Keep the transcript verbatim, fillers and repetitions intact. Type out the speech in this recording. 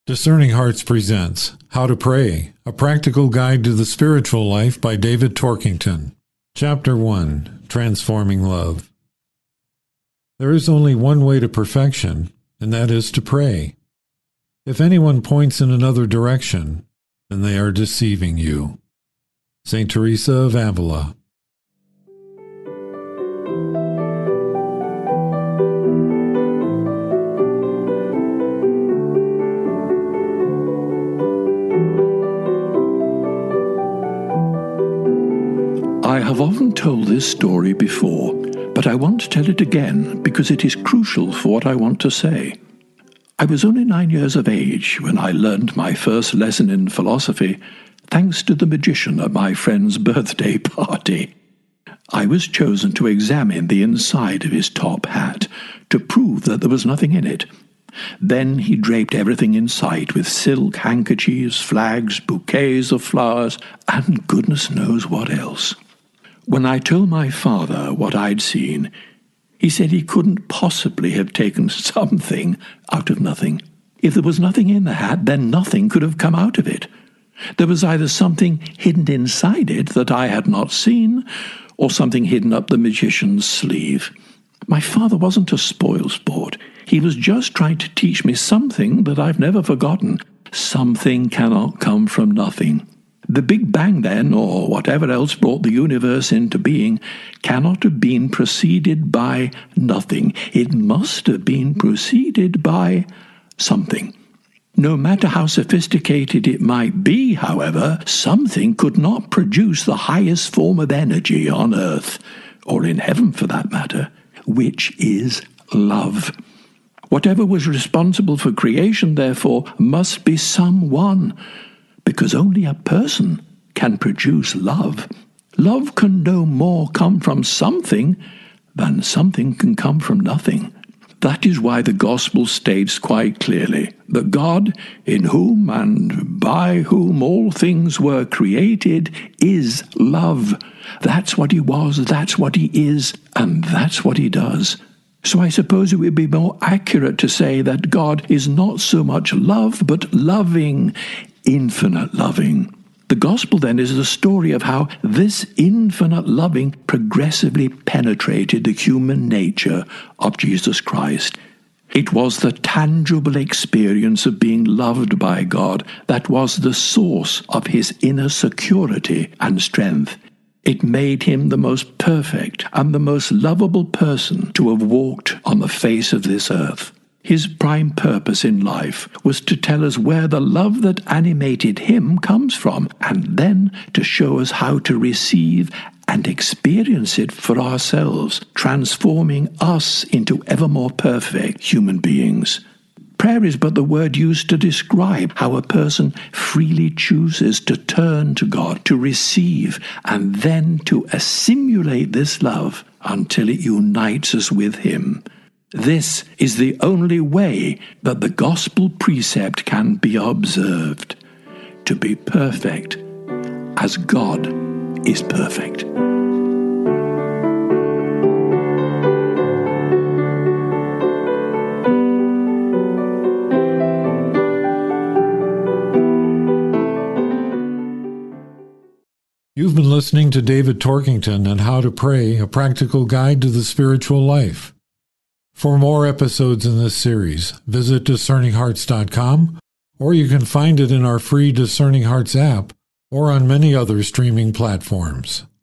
Discerning Hearts presents How to Pray, a practical guide to the spiritual life by David Torkington. Chapter one, Transforming Love. There is only one way to perfection, and that is to pray. If anyone points in another direction, then they are deceiving you. Saint Teresa of Avila. I have often told this story before, but I want to tell it again because it is crucial for what I want to say. I was only nine years of age when I learned my first lesson in philosophy, thanks to the magician at my friend's birthday party. I was chosen to examine the inside of his top hat to prove that there was nothing in it. Then he draped everything in sight with silk handkerchiefs, flags, bouquets of flowers, and goodness knows what else. When I told my father what I'd seen, he said he couldn't possibly have taken something out of nothing. If there was nothing in the hat, then nothing could have come out of it. There was either something hidden inside it that I had not seen, or something hidden up the magician's sleeve. My father wasn't a spoilsport. He was just trying to teach me something that I've never forgotten. Something cannot come from nothing. The Big Bang, then, or whatever else brought the universe into being, cannot have been preceded by nothing. It must have been preceded by something. No matter how sophisticated it might be, however, something could not produce the highest form of energy on earth, or in heaven for that matter, which is love. Whatever was responsible for creation, therefore, must be someone, because only a person can produce love. Love can no more come from something than something can come from nothing. That is why the Gospel states quite clearly that God, in whom and by whom all things were created, is love. That's what he was, that's what he is, and that's what he does. So I suppose it would be more accurate to say that God is not so much love, but loving, infinite loving. The Gospel, then, is the story of how this infinite loving progressively penetrated the human nature of Jesus Christ. It was the tangible experience of being loved by God that was the source of his inner security and strength. It made him the most perfect and the most lovable person to have walked on the face of this earth. His prime purpose in life was to tell us where the love that animated him comes from, and then to show us how to receive and experience it for ourselves, transforming us into ever more perfect human beings. Prayer is but the word used to describe how a person freely chooses to turn to God, to receive, and then to assimilate this love until it unites us with him. This is the only way that the gospel precept can be observed, to be perfect as God is perfect. You've been listening to David Torkington and How to Pray, a practical guide to the spiritual life. For more episodes in this series, visit discerning hearts dot com, or you can find it in our free Discerning Hearts app or on many other streaming platforms.